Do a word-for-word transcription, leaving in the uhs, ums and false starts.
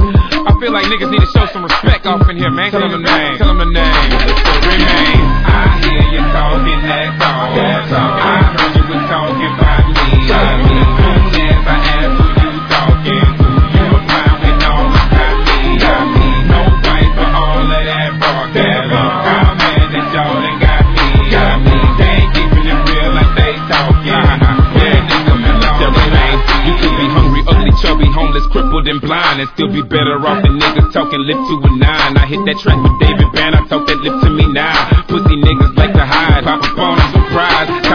I feel like niggas need to show some respect off in here, man. Tell them the name. Tell them the name. Remain. I hear you talking that talk. I heard you was talking about me. I mean, never ask who you talking to. You around with all about me. I mean, no fight for all of that bark. How mad that y'all done got me. I mean, they ain't keeping it real like they talking. Yeah, nigga, remain. You could be hungry, ugly, chubby, homeless, crippled, and blind, and still be better off than niggas talking lip to a nine. I hit that track with David Banner, I talk that lip to me now. Pussy niggas like to hide, pop up on them surprise.